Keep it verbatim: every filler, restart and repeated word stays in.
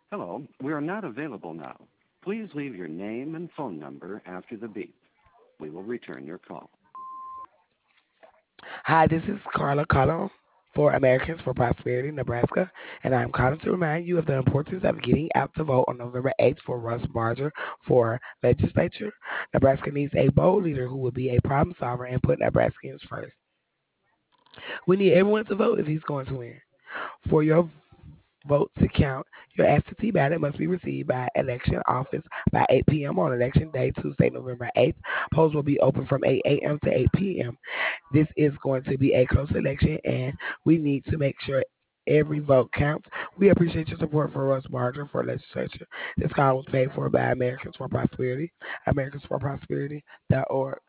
Hello, we are not available now. Please leave your name and phone number after the beep. We will return your call. Hi, this is Carla Collin for Americans for Prosperity, Nebraska, and I'm calling to remind you of the importance of getting out to vote on November eighth for Russ Barger for legislature. Nebraska needs a bold leader who will be a problem solver and put Nebraskans first. We need everyone to vote if he's going to win. For your vote to count, your absentee ballot must be received by election office by eight p.m. on election day, Tuesday, November eighth. Polls will be open from eight a.m. to eight p.m. This is going to be a close election, and we need to make sure every vote counts. We appreciate your support for Russ Barger for legislature. This call was paid for by Americans for Prosperity, americans for prosperity dot org.